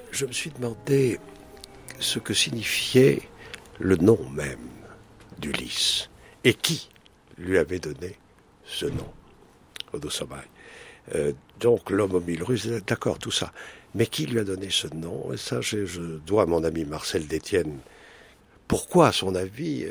je me suis demandé ce que signifiait le nom même d'Ulysse et qui lui avait donné ce nom, Odo Somai. Donc l'homme aux 1000 ruses, d'accord, tout ça. Mais qui lui a donné ce nom? Et ça, je dois à mon ami Marcel Détienne. Pourquoi, à son avis,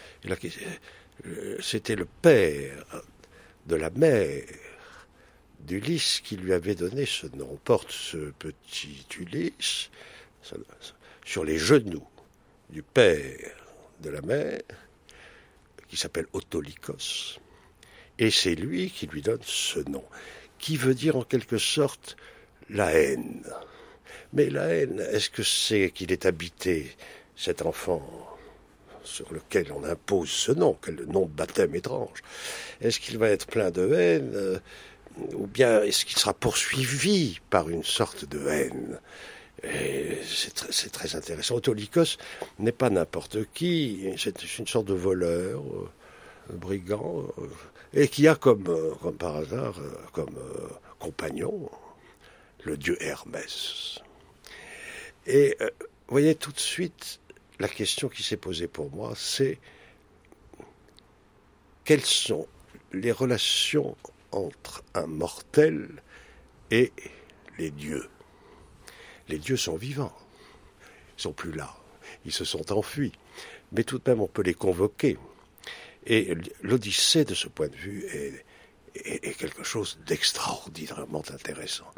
c'était le père de la mère d'Ulysse qui lui avait donné ce nom. On porte ce petit Ulysse sur les genoux du père de la mère, qui s'appelle Autolycos, et c'est lui qui lui donne ce nom, qui veut dire en quelque sorte la haine. Mais la haine, est-ce que c'est qu'il est habité, cet enfant sur lequel on impose ce nom, quel nom de baptême étrange? Est-ce qu'il va être plein de haine, ou bien est-ce qu'il sera poursuivi par une sorte de haine? Et c'est très intéressant. Autolycos n'est pas n'importe qui, c'est une sorte de voleur, brigand, et qui a comme par hasard, comme compagnon, le dieu Hermès. Et vous voyez tout de suite, la question qui s'est posée pour moi, c'est quelles sont les relations entre un mortel et les dieux? Les dieux sont vivants, ils sont plus là, ils se sont enfuis, mais tout de même on peut les convoquer. Et l'Odyssée, de ce point de vue, est quelque chose d'extraordinairement intéressant.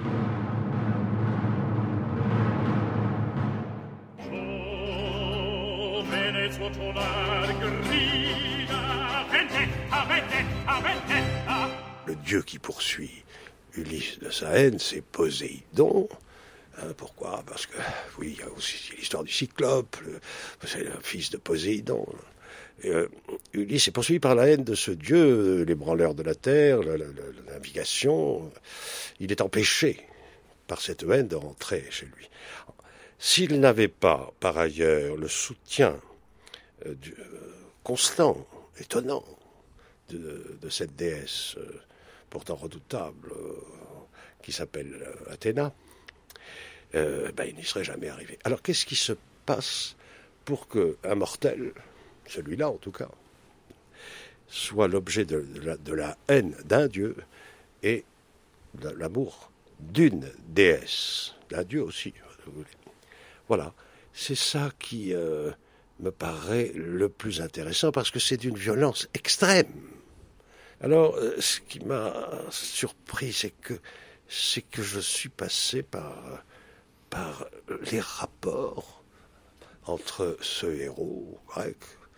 Le dieu qui poursuit Ulysse de sa haine, c'est Poséidon. Pourquoi? Parce que, oui, il y a aussi l'histoire du Cyclope, c'est le fils de Poséidon. Ulysse est poursuivi par la haine de ce dieu, les branleurs de la terre, la navigation. Il est empêché par cette haine de rentrer chez lui. S'il n'avait pas, par ailleurs, le soutien constant, étonnant, de cette déesse pourtant redoutable, qui s'appelle Athéna, il n'y serait jamais arrivé. Alors qu'est-ce qui se passe pour qu'un mortel, celui-là en tout cas, soit l'objet de la haine d'un dieu et de l'amour d'une déesse, d'un dieu aussi, si vous voulez. Voilà, c'est ça qui me paraît le plus intéressant, parce que c'est d'une violence extrême. Alors, ce qui m'a surpris, c'est que je suis passé par les rapports entre ce héros grec.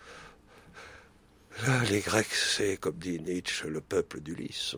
Là, les Grecs, c'est, comme dit Nietzsche, le peuple d'Ulysse.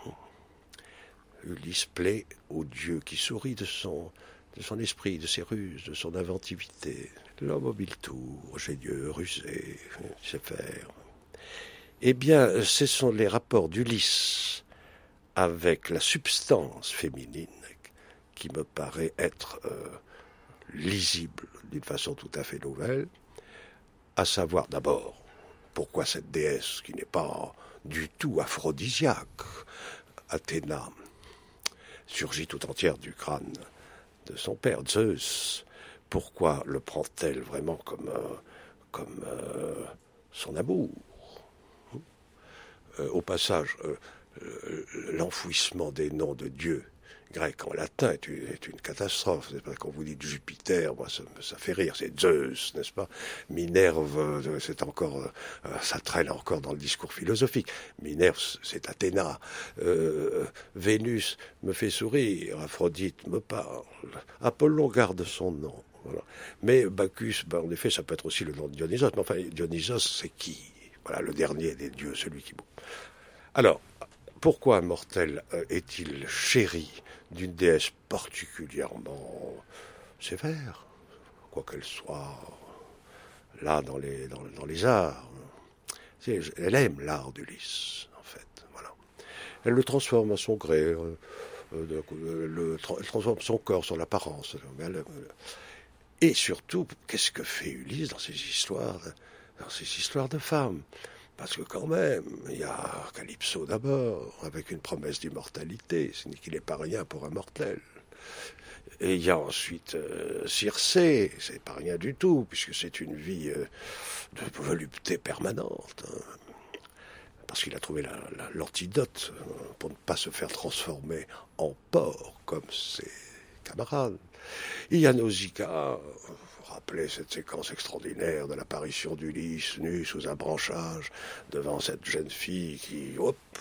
Ulysse plaît au dieu qui sourit de son esprit, de ses ruses, de son inventivité. L'homme au mille tours, génieux, rusé, il sait faire. Eh bien, ce sont les rapports d'Ulysse avec la substance féminine qui me paraît être lisible d'une façon tout à fait nouvelle, à savoir d'abord pourquoi cette déesse qui n'est pas du tout aphrodisiaque, Athéna, surgit tout entière du crâne de son père Zeus. Pourquoi le prend-elle vraiment comme son amour? Au passage, l'enfouissement des noms de dieux grecs en latin est une catastrophe. C'est pas, quand vous dites Jupiter, moi ça fait rire, c'est Zeus, n'est-ce pas? Minerve, c'est encore, ça traîne encore dans le discours philosophique. Minerve, c'est Athéna. Vénus me fait sourire, Aphrodite me parle. Apollon garde son nom. Voilà. Mais Bacchus, en effet, ça peut être aussi le nom de Dionysos. Mais enfin, Dionysos, c'est qui? Voilà, le dernier des dieux, celui qui... Alors, pourquoi un mortel est-il chéri d'une déesse particulièrement sévère, quoiqu'elle soit là dans les arts? Elle aime l'art d'Ulysse, en fait. Voilà. Elle le transforme à son gré, elle transforme son corps, son apparence. Et surtout, qu'est-ce que fait Ulysse dans ces histoires de femmes? Parce que quand même, il y a Calypso d'abord, avec une promesse d'immortalité, ce n'est qu'il n'est pas rien pour un mortel. Et il y a ensuite Circé, c'est pas rien du tout, puisque c'est une vie de volupté permanente. Parce qu'il a trouvé l'antidote pour ne pas se faire transformer en porc comme ses camarades. Il y a Nausicaa, vous rappelez cette séquence extraordinaire de l'apparition d'Ulysse nu sous un branchage devant cette jeune fille qui,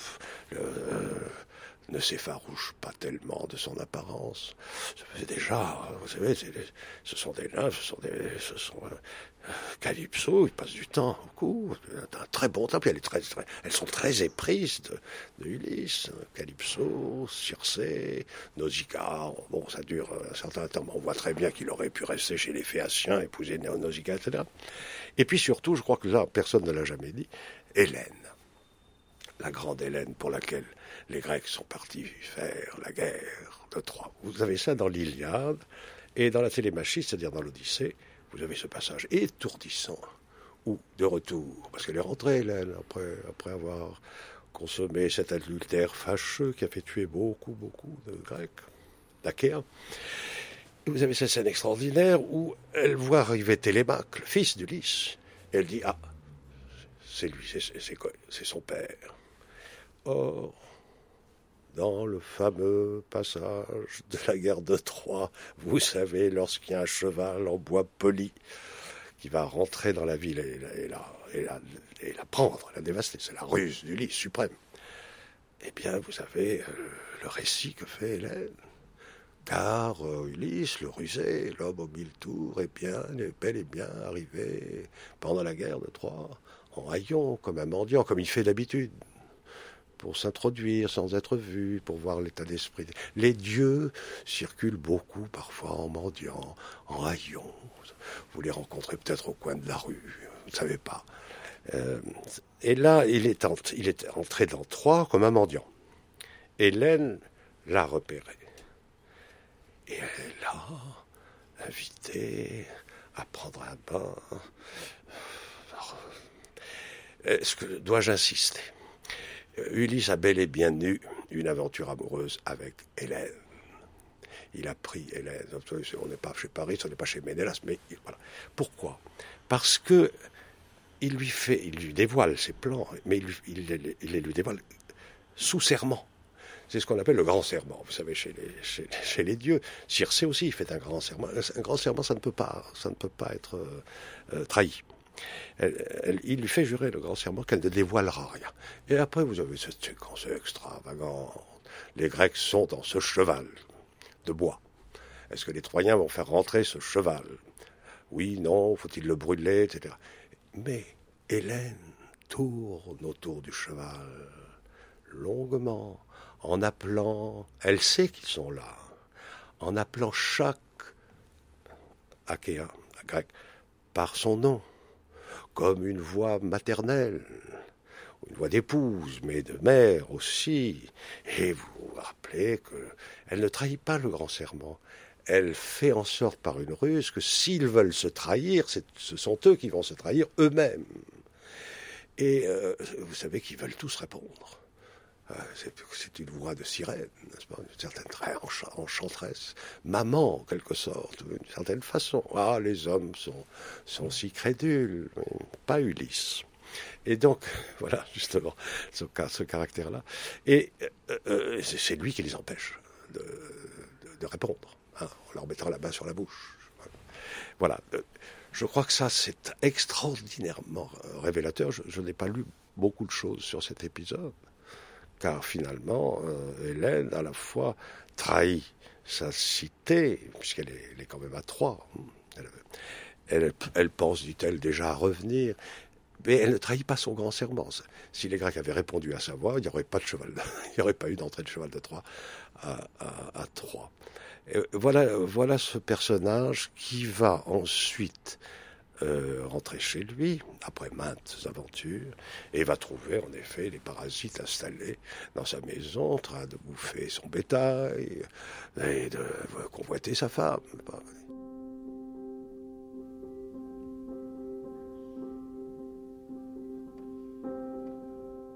ne s'effarouche pas tellement de son apparence. C'est déjà, vous savez, ce sont des nymphes, ce sont Calypso, il passe du temps beaucoup, un très bon temps, puis elles sont très éprises de Ulysse, Calypso, Circé, Nausicaa. Bon, ça dure un certain temps, mais on voit très bien qu'il aurait pu rester chez les Phéaciens, épouser Nausicaa, etc. Et puis surtout, je crois que là, personne ne l'a jamais dit, Hélène, la grande Hélène pour laquelle les Grecs sont partis faire la guerre de Troie. Vous avez ça dans l'Iliade et dans la Télémachie, c'est-à-dire dans l'Odyssée, vous avez ce passage étourdissant où, de retour, parce qu'elle est rentrée, Hélène, après avoir consommé cet adultère fâcheux qui a fait tuer beaucoup de Grecs, d'Achéens. Et vous avez cette scène extraordinaire où elle voit arriver Télémaque, le fils d'Ulysse, et elle dit « Ah, c'est lui, c'est son père. » Or, dans le fameux passage de la guerre de Troie, vous savez, lorsqu'il y a un cheval en bois poli qui va rentrer dans la ville et la prendre, la dévaster, c'est la ruse d'Ulysse suprême. Eh bien, vous savez le récit que fait Hélène. Car Ulysse, le rusé, l'homme aux 1000 tours, est bel et bien arrivé pendant la guerre de Troie, en haillons, comme un mendiant, comme il fait d'habitude, pour s'introduire sans être vu, pour voir l'état d'esprit. Les dieux circulent beaucoup, parfois en mendiant, en haillons. Vous les rencontrez peut-être au coin de la rue, vous ne savez pas. Et là, il est entré dans Troie comme un mendiant. Hélène l'a repéré. Et elle l'a invité à prendre un bain. Dois-je insister ? Ulysse a bel et bien eu une aventure amoureuse avec Hélène. Il a pris Hélène. On n'est pas chez Paris, on n'est pas chez Ménélas, mais voilà. Pourquoi ? Parce que il lui dévoile ses plans, mais il les lui dévoile sous serment. C'est ce qu'on appelle le grand serment. Vous savez, chez les dieux, Circé aussi il fait un grand serment. Un grand serment, ça ne peut pas être trahi. Il lui fait jurer le grand serment qu'elle ne dévoilera rien. Et après, vous avez cette séquence extravagante. Les Grecs sont dans ce cheval de bois. Est-ce que les Troyens vont faire rentrer ce cheval ? Oui, non, faut-il le brûler, etc. Mais Hélène tourne autour du cheval longuement, en appelant, elle sait qu'ils sont là, en appelant chaque Achéen, grec, par son nom, comme une voix maternelle, une voix d'épouse, mais de mère aussi. Et vous vous rappelez qu'elle ne trahit pas le grand serment. Elle fait en sorte par une ruse que s'ils veulent se trahir, ce sont eux qui vont se trahir eux-mêmes. Et vous savez qu'ils veulent tous répondre. C'est une voix de sirène, n'est-ce pas, une certaine très enchanteresse, maman en quelque sorte, d'une certaine façon. Ah, les hommes sont si crédules, mais pas Ulysse. Et donc, voilà, justement, ce caractère-là. Et c'est lui qui les empêche de répondre, hein, en leur mettant la main sur la bouche. Voilà. Je crois que ça, c'est extraordinairement révélateur. Je n'ai pas lu beaucoup de choses sur cet épisode. Car finalement, Hélène, à la fois, trahit sa cité, puisqu'elle est quand même à Troie. Elle pense, dit-elle, déjà à revenir, mais elle ne trahit pas son grand serment. Si les Grecs avaient répondu à sa voix, il n'y aurait pas de cheval, il n'y aurait pas eu d'entrée de cheval de Troie à Troie. Et voilà ce personnage qui va ensuite rentrer chez lui, après maintes aventures, et va trouver en effet les parasites installés dans sa maison, en train de bouffer son bétail et de convoiter sa femme.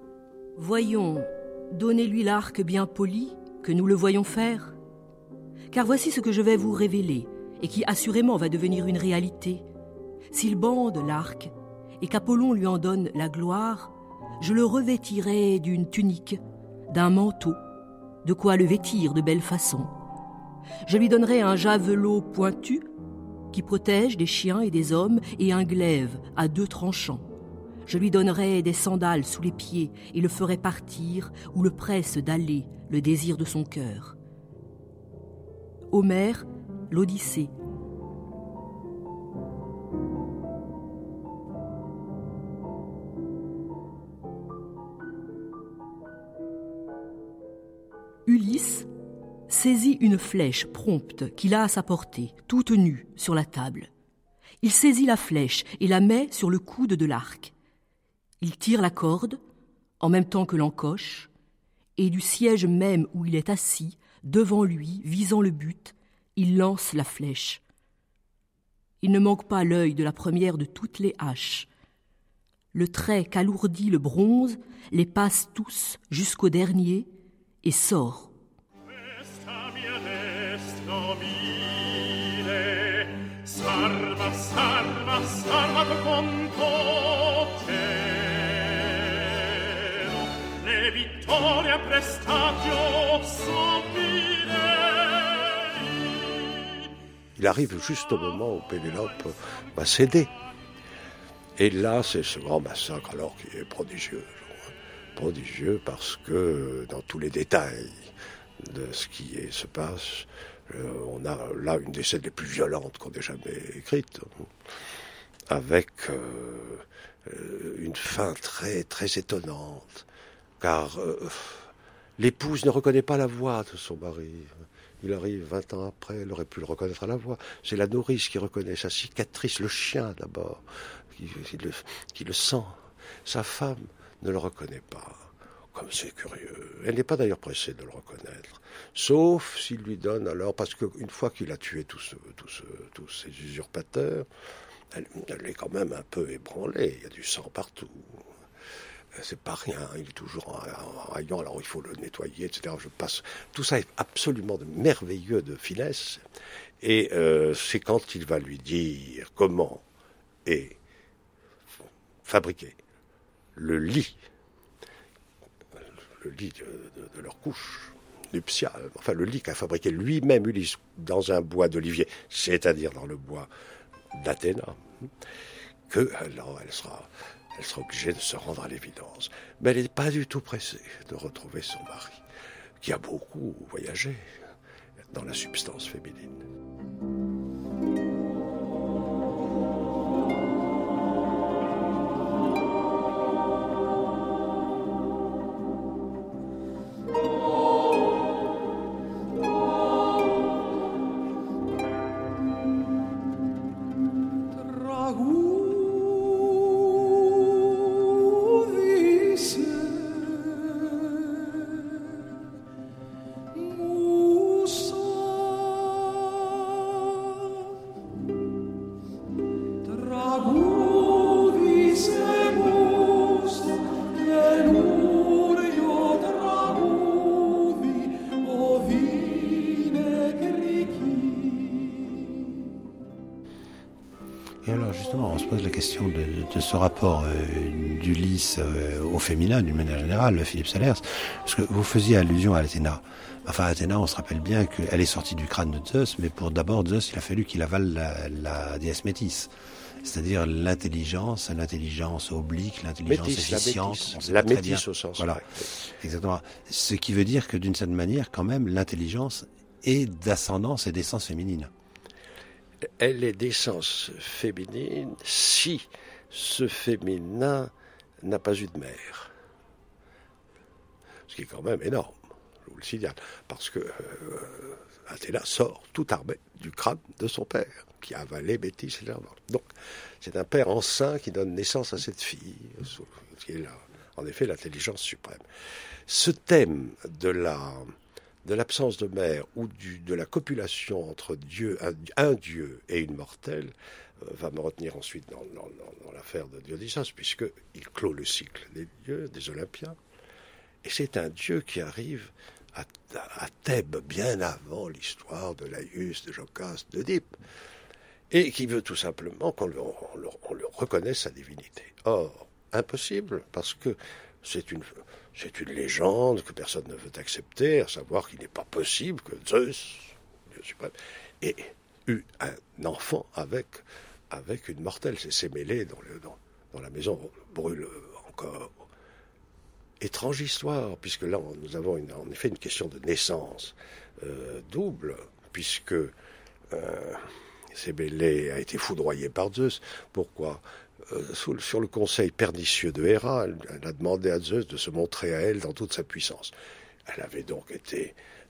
Voyons, donnez-lui l'arc bien poli, que nous le voyons faire. Car voici ce que je vais vous révéler, et qui assurément va devenir une réalité. S'il bande l'arc, et qu'Apollon lui en donne la gloire, je le revêtirai d'une tunique, d'un manteau, de quoi le vêtir de belle façon. Je lui donnerai un javelot pointu, qui protège des chiens et des hommes, et un glaive à 2 tranchants. Je lui donnerai des sandales sous les pieds, et le ferai partir, où le presse d'aller, le désir de son cœur. Homère, l'Odyssée. Ulysse saisit une flèche prompte qu'il a à sa portée, toute nue, sur la table. Il saisit la flèche et la met sur le coude de l'arc. Il tire la corde, en même temps que l'encoche, et du siège même où il est assis, devant lui, visant le but, il lance la flèche. Il ne manque pas l'œil de la première de toutes les haches. Le trait qu'alourdit le bronze les passe tous jusqu'au dernier et sort. Il arrive juste au moment où Pénélope va céder. Et là, c'est ce grand massacre alors qui est prodigieux. Prodigieux parce que dans tous les détails de ce qui se passe, on a là une des scènes les plus violentes qu'on ait jamais écrites, avec une fin très, très étonnante, car l'épouse ne reconnaît pas la voix de son mari. Il arrive 20 ans après, elle aurait pu le reconnaître à la voix. C'est la nourrice qui reconnaît sa cicatrice, le chien d'abord, qui le sent. Sa femme ne le reconnaît pas. Comme c'est curieux. Elle n'est pas d'ailleurs pressée de le reconnaître. Sauf s'il lui donne alors, parce qu'une fois qu'il a tué tous ces usurpateurs, elle est quand même un peu ébranlée. Il y a du sang partout. C'est pas rien, il est toujours en rayon, alors il faut le nettoyer, etc. Tout ça est absolument merveilleux de finesse. Et c'est quand il va lui dire comment est fabriqué le lit de leur couche nuptiale, enfin le lit qu'a fabriqué lui-même Ulysse dans un bois d'olivier, c'est-à-dire dans le bois d'Athéna, que alors elle sera obligée de se rendre à l'évidence. Mais elle n'est pas du tout pressée de retrouver son mari, qui a beaucoup voyagé dans la substance féminine. Et alors justement, on se pose la question de ce rapport d'Ulysse au féminin, d'une manière générale, Philippe Salers, parce que vous faisiez allusion à Athéna. Enfin, Athéna, on se rappelle bien qu'elle est sortie du crâne de Zeus, mais pour d'abord Zeus, il a fallu qu'il avale la déesse Métis. C'est-à-dire l'intelligence oblique, l'intelligence efficiente. La métisse au sens. Voilà, exactement. Ce qui veut dire que d'une certaine manière, quand même, l'intelligence est d'ascendance et d'essence féminine. Elle est d'essence féminine si ce féminin n'a pas eu de mère. Ce qui est quand même énorme, je vous le signale, parce que Athéna sort tout armée du crâne de son père, qui a avalé Métis. Donc, c'est un père enceint qui donne naissance à cette fille, qui est en effet l'intelligence suprême. Ce thème de l'absence de mère ou de la copulation entre un dieu et une mortelle va me retenir ensuite dans l'affaire de Dionysos, puisqu'il clôt le cycle des dieux, des Olympiens. Et c'est un dieu qui arrive à Thèbes, bien avant l'histoire de Laïus, de Jocaste, d'Oedipe, et qui veut tout simplement qu'on le reconnaisse sa divinité. Or, impossible, parce que c'est une légende que personne ne veut accepter, à savoir qu'il n'est pas possible que Zeus, Dieu suprême, ait eu un enfant avec une mortelle. C'est Sémélé dans la maison brûle encore. Étrange histoire, puisque là nous avons en effet une question de naissance double, puisque Sémélé a été foudroyé par Zeus. Pourquoi ? Sur le conseil pernicieux de Héra, elle a demandé à Zeus de se montrer à elle dans toute sa puissance. Elle avait donc été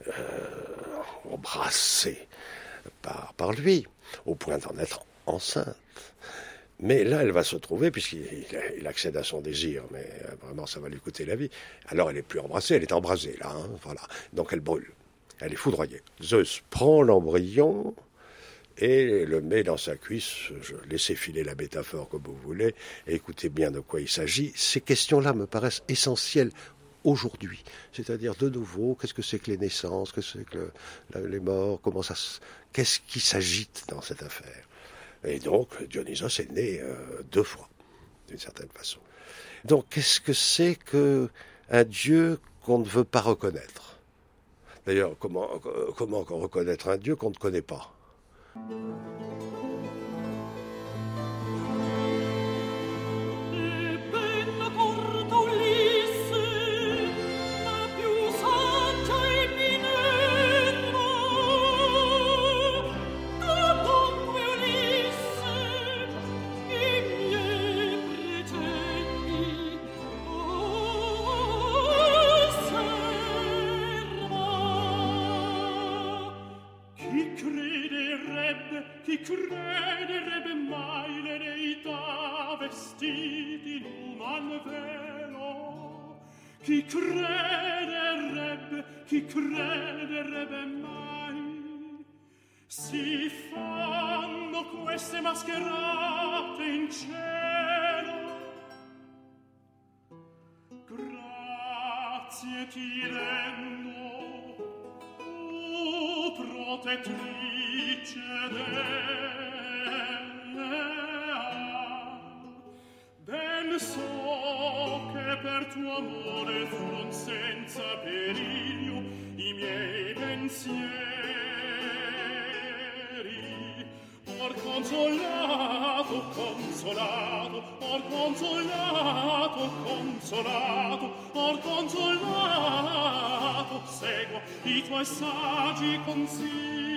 embrassée par lui, au point d'en être enceinte. Mais là, elle va se trouver, puisqu'il accède à son désir, mais vraiment, ça va lui coûter la vie. Alors, elle n'est plus embrassée, elle est embrasée, là. Voilà. Donc, elle brûle. Elle est foudroyée. Zeus prend l'embryon et le met dans sa cuisse. Laissez filer la métaphore comme vous voulez, et écoutez bien de quoi il s'agit. Ces questions-là me paraissent essentielles aujourd'hui. C'est-à-dire, de nouveau, qu'est-ce que c'est que les naissances, qu'est-ce que c'est que les morts, qu'est-ce qui s'agite dans cette affaire ? Et donc, Dionysos est né 2 fois, d'une certaine façon. Donc, qu'est-ce que c'est qu'un dieu qu'on ne veut pas reconnaître ? D'ailleurs, comment reconnaître un dieu qu'on ne connaît pas ? Chi crederebbe mai le deità vestiti in uman velo? Chi crederebbe mai? Si fanno queste mascherate in cielo. Grazie ti rendo, o protettrice ben so che per tuo amore furon senza periglio i miei pensieri. Or consolato, seguo i tuoi saggi consigli.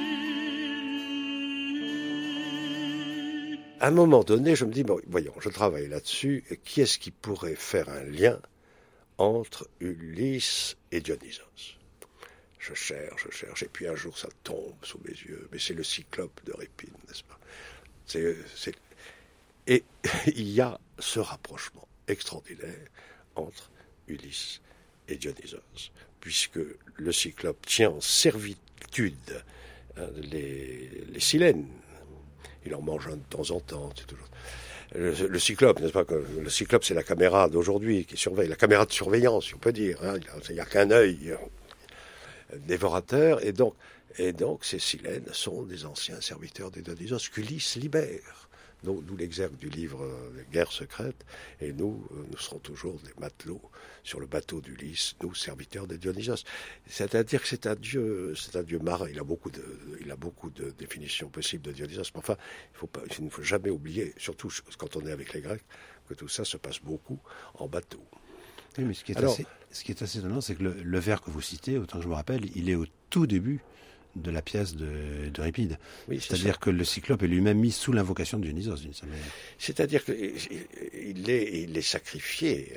À un moment donné, je me dis, bon, voyons, je travaille là-dessus, qui est-ce qui pourrait faire un lien entre Ulysse et Dionysos ? Je cherche, et puis un jour ça tombe sous mes yeux, mais c'est le Cyclope d'Euripide, n'est-ce pas ? Et il y a ce rapprochement extraordinaire entre Ulysse et Dionysos, puisque le Cyclope tient en servitude les Silènes. Il en mange un de temps en temps, c'est toujours... Le Cyclope, n'est-ce pas ? Le Cyclope, c'est la caméra d'aujourd'hui qui surveille, la caméra de surveillance, si on peut dire. Hein. Il n'y a qu'un œil dévorateur, et donc ces Silènes sont des anciens serviteurs des Dionysos qu'Ulysse libère. D'où l'exergue du livre Guerre secrète, et nous serons toujours des matelots sur le bateau d'Ulysse, nous serviteurs des Dionysos. C'est-à-dire que c'est un dieu marin. Il a beaucoup de définitions possibles de Dionysos, mais enfin, il ne faut jamais oublier, surtout quand on est avec les Grecs, que tout ça se passe beaucoup en bateau. Oui, mais ce qui est assez étonnant, c'est que le vers que vous citez, autant que je me rappelle, il est au tout début de la pièce d'Euripide. Oui, c'est-à-dire que le Cyclope est lui-même mis sous l'invocation de Dionysos, d'une certaine manière. C'est-à-dire qu'il est sacrifié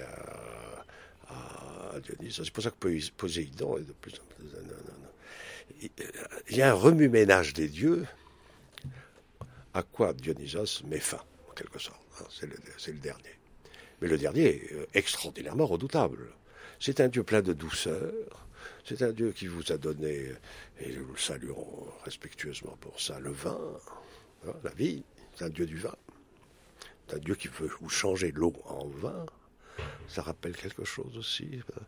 à Dionysos. C'est pour ça que Poséidon est de plus en plus... Il y a un remue-ménage des dieux à quoi Dionysos met fin, en quelque sorte. C'est le dernier. Mais le dernier est extraordinairement redoutable. C'est un dieu plein de douceur. C'est un dieu qui vous a donné, et nous le saluons respectueusement pour ça, le vin, la vie. C'est un dieu du vin. C'est un dieu qui veut vous changer l'eau en vin. Ça rappelle quelque chose aussi.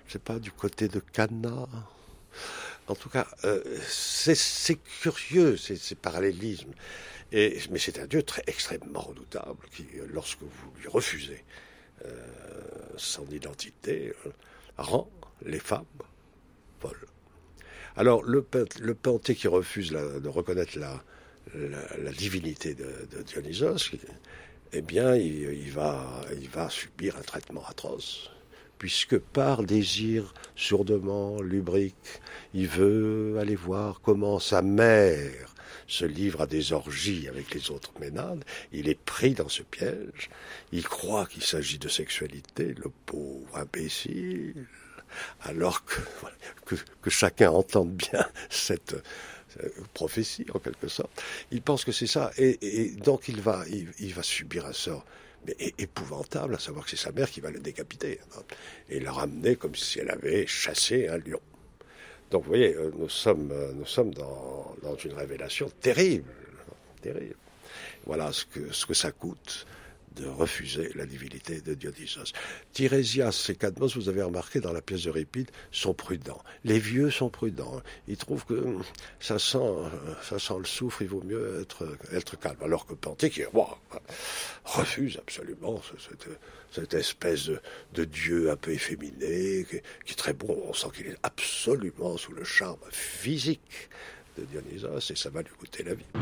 je sais pas, du côté de Cana. En tout cas, c'est curieux, ces parallélismes. Mais c'est un Dieu extrêmement redoutable qui, lorsque vous lui refusez son identité, rend les femmes folles. Alors, le Panthée qui refuse de reconnaître la divinité de Dionysos, eh bien, il va subir un traitement atroce, puisque par désir sourdement lubrique, il veut aller voir comment sa mère se livre à des orgies avec les autres ménades. Il est pris dans ce piège. Il croit qu'il s'agit de sexualité, le pauvre imbécile, alors que chacun entende bien cette prophétie, en quelque sorte. Il pense que c'est ça, et donc il va subir un sort mais épouvantable, à savoir que c'est sa mère qui va le décapiter, et le ramener comme si elle avait chassé un lion. Donc vous voyez, nous sommes dans une révélation terrible. Voilà ce que ça coûte de refuser la divinité de Dionysos. Tirésias et Cadmos, vous avez remarqué dans la pièce d'Euripide, sont prudents. Les vieux sont prudents. Ils trouvent que ça sent le soufre, il vaut mieux être calme. Alors que Panthée, qui refuse absolument cette espèce de dieu un peu efféminé, qui est très bon. On sent qu'il est absolument sous le charme physique de Dionysos, et ça va lui coûter la vie.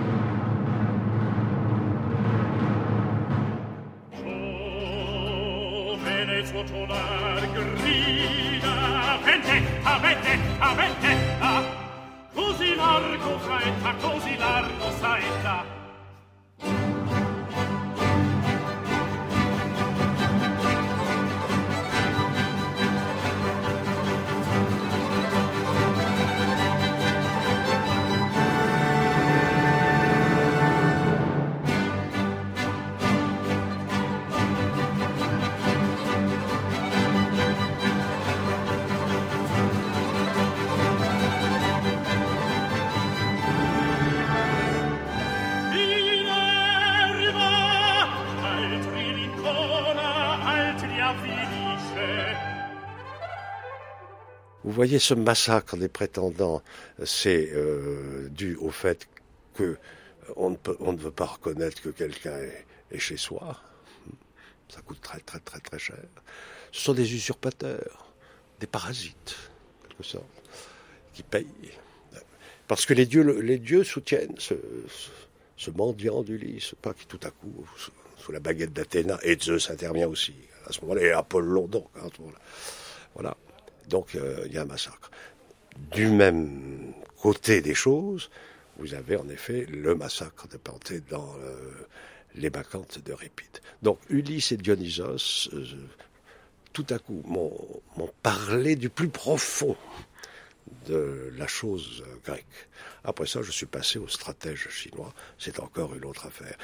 Grida, vendetta, vendetta, vendetta, così largo saetta, così largo saetta. Vous voyez, ce massacre des prétendants, c'est dû au fait que on ne veut pas reconnaître que quelqu'un est chez soi. Ça coûte très très très très cher. Ce sont des usurpateurs, des parasites, en quelque sorte, qui payent. Parce que les dieux soutiennent ce mendiant d'Ulysse, pas qui tout à coup, sous la baguette d'Athéna, et Zeus intervient aussi à ce moment-là, et Apollon donc, à ce moment-là. Voilà. Donc il y a un massacre. Du même côté des choses, vous avez en effet le massacre de Panthée dans les Bacchantes d'Euripide. Donc Ulysse et Dionysos, tout à coup, m'ont parlé du plus profond de la chose grecque. Après ça, je suis passé aux stratèges chinois. C'est encore une autre affaire.